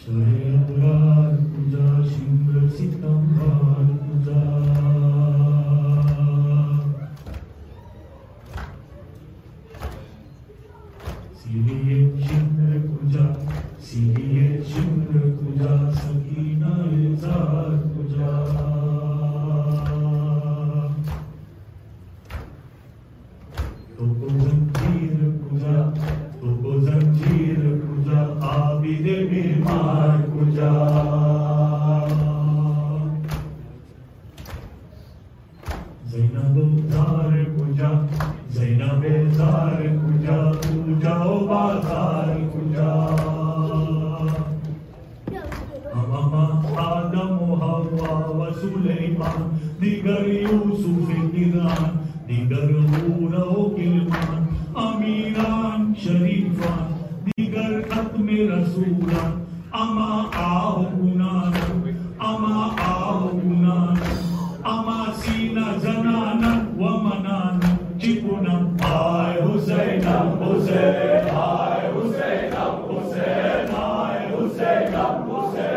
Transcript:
शरे अबरार पूजा शिम्र सितंबर पूजा सिरिये शिम्र पूजा सिरिये शिम्र पूजा सकीना इजार पूजा तोको जंजीर पूजा तोको जंजीर पूजा आबिदे बीमार पूजा ज़ैनबुज़ार पूजा ज़ैनबुज़ार पूजा पूजा ओ बाजार पूजा अमामा आदम हवा व सुलेमान दिगर यूसुफ निरान दिगर हूरा व किलमान अमीरान शरीफान दिगर खत्म रसूलान अमा आओ गुनान अमा आओ गुनान अमा सीना जनाना व मनाना चिपुना आय हुसैन हुसैन आय हुसैन हुसैन आय हुसैन हुसैन